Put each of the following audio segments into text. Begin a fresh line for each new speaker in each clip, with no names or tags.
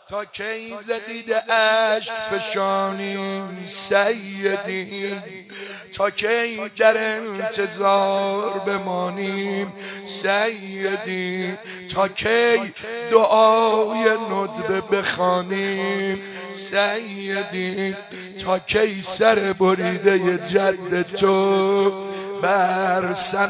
تا کی زدید اشک فشانیم سیدی، تا کی در انتظار بمانیم سیدی، تا کی دعای ندبه بخوانیم سیدی، تا کی سر بریده جد تو بر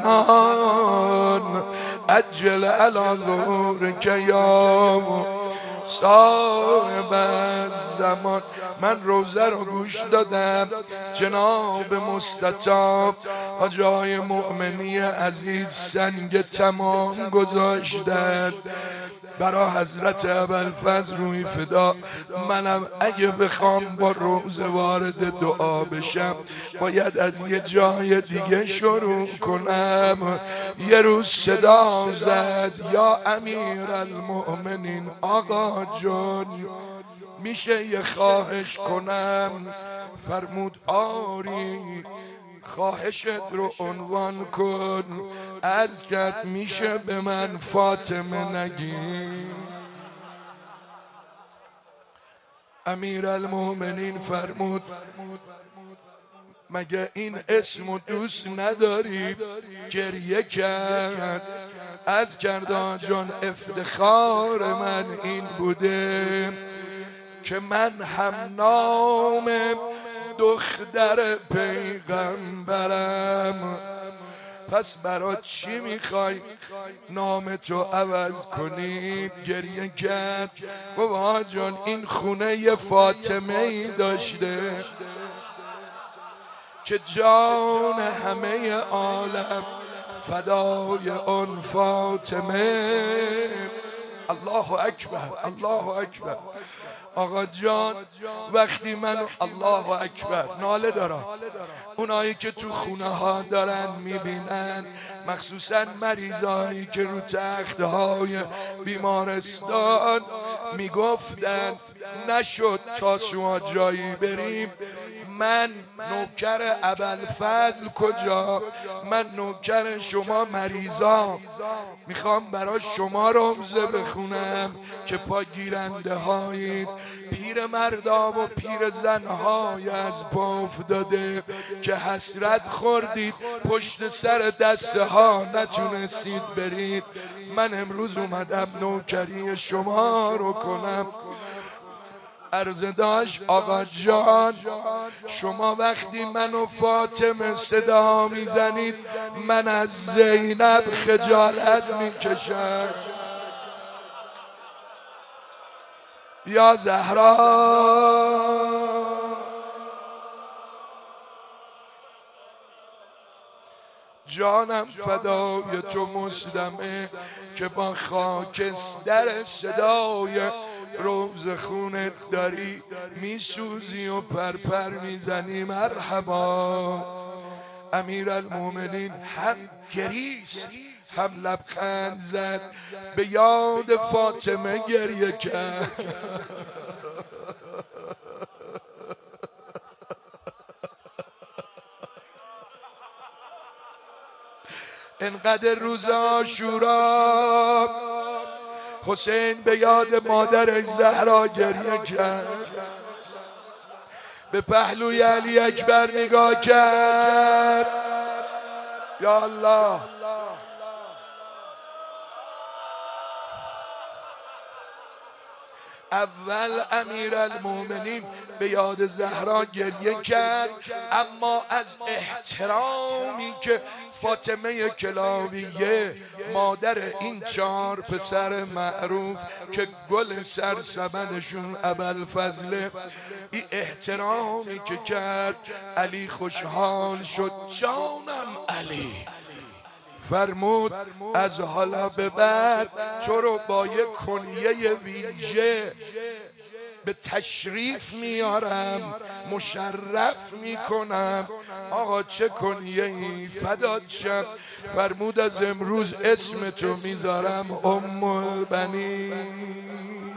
سنان عجل علی ظهورک یا صاحب الزمان. من روزه رو گوش دادم، جناب مستطاب حاجای مؤمنی عزیز سنگ تمام گذاشتن برا حضرت ابوالفضل روی فدا. منم اگه بخوام با روزه وارد دعا بشم باید از یه جای دیگه شروع کنم. یه روز صدا زد یا امیر المؤمنین آقا جون میشه یه خواهش کنم؟ فرمود آری، خواهشت رو عنوان کن. عرض کرد میشه به من فاطمه نگی؟ امیر المؤمنین فرمود مگه این اسمو دوست نداری؟ گریه کرد. عرض کرد آقا جان افتخار من این بوده که من هم نام دختر پیغمبرم. پس برات چی میخوای نام تو عوض کنی؟ گریه کرد. بابا جان این خونه یه فاطمه ای داشته که جان همه عالم فدای اون فاطمه. الله اکبر، الله اکبر. آقا جان وقتی منو الله اکبر ناله دارم، اونایی که تو خونه ها دارن میبینن، مخصوصا مریضایی که رو تختهای بیمارستان میگفتن نشد تا شما جایی بریم، من نوکر ابوالفضل کجا؟ من نوکر شما مریضا، میخوام برای شما روزه بخونم که پا گیرنده هایید، پیر مردا و پیر زنهای از پا افتاده که حسرت خوردید پشت سر دسته ها نتونستید برید. من امروز اومدم نوکری شما رو کنم. عرض داشت آقا جان شما وقتی منو فاطمه صدا میزنید من از زینب خجالت میکشم. یا زهرا جانم فدای تو مسلمه که با خاکستر صدای روز خونت داری میسوزی و پرپر میزنی. مرحبا. امیر المؤمنین هم گریست هم لبخند زد، به یاد فاطمه گریه کرد. انقدر روز عاشورا حسین به یاد مادرش زهرا گریه کرد، به پهلوی علی اکبر نگاه کرد. یا الله. اول امیر المؤمنین به یاد زهرا گریه کرد، اما از احترامی که فاطمه کلاویه مادر این 4 پسر معروف که گل سرسبدشون ابوالفضل، این احترامی که کرد علی خوشحال شد. جانم علی فرمود از حالا به بعد تو رو با یک کنیه ویژه به تشریف میارم، مشرف میکنم. آقا چه کنیه ای؟ فدات شم. فرمود از امروز اسم تو میذارم ام البنین.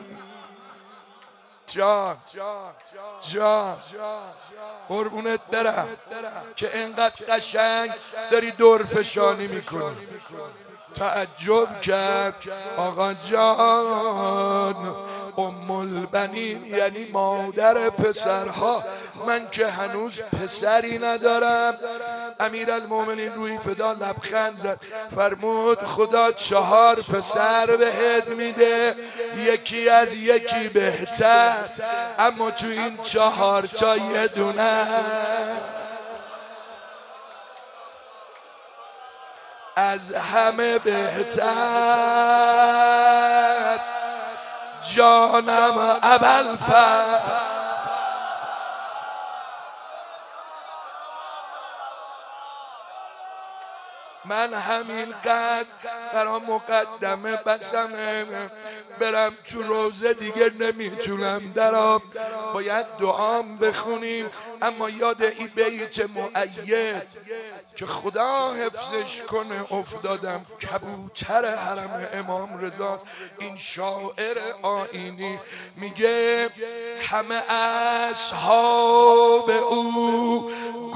جان جان قربونت برم که اینقدر قشنگ داری دور فشانی میکنی. تعجب کرد آقا جان ام البنین یعنی مادر پسرها. من که هنوز پسری ندارم. امیرالمومنین روی فدا لبخند زد، فرمود خدا 4 پسر بهت میده، یکی از یکی بهتر، اما تو این 4 تا یه دونه از همه بهتر. جانم ابوالفضل، من همین قد برام مقدمه بسمه، برم تو روزه دیگه نمیتونم درام، باید دعام بخونیم. اما یاد این بیت مؤید که خدا حفظش کنه افتادم. کبوتر حرم امام رضاست. این شاعر آیینی میگه همه اصحاب او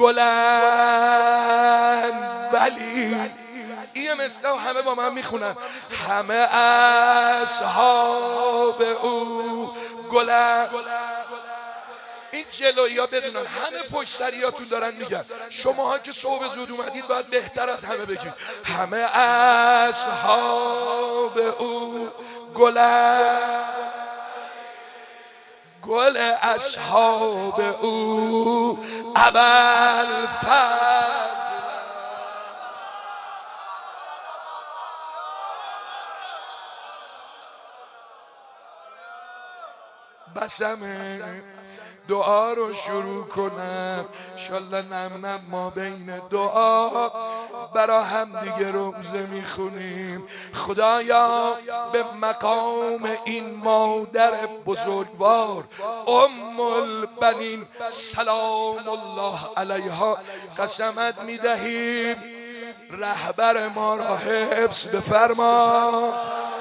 گلند ولی، این مثل همه با من میخونن، همه اصحاب او گلند. این جلویی ها بدونن، همه پشت سریاتون دارن میگن، شماها که صبح زود اومدید باید بهتر از همه بگید همه اصحاب او گلند، گل اصحاب او ابوالفضل. بسمه دعا رو شروع کنم، انشالله نم ما بین دعا برا هم دیگه روزه میخونیم. خدایا به مقام این مادر بزرگوار ام البنین سلام الله علیها قسمت میدهیم، رهبر ما را حفظ بفرما.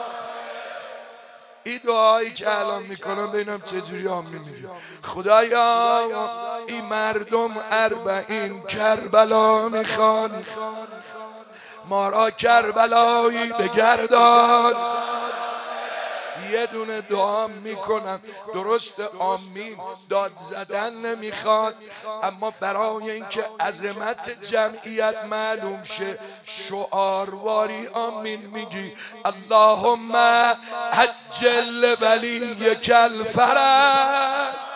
این دعایی که الان میکنم ببینم چجوری آمین میگه. خدایا این مردم 40 کربلا میخوان، ما را کربلایی بگردان. یه دونه دعا میکنم، درست آمین داد زدن نمیخواد، اما برای اینکه عظمت جمعیت معلوم شه شعارواری آمین میگی. اللهم عجل ولیک الفرج.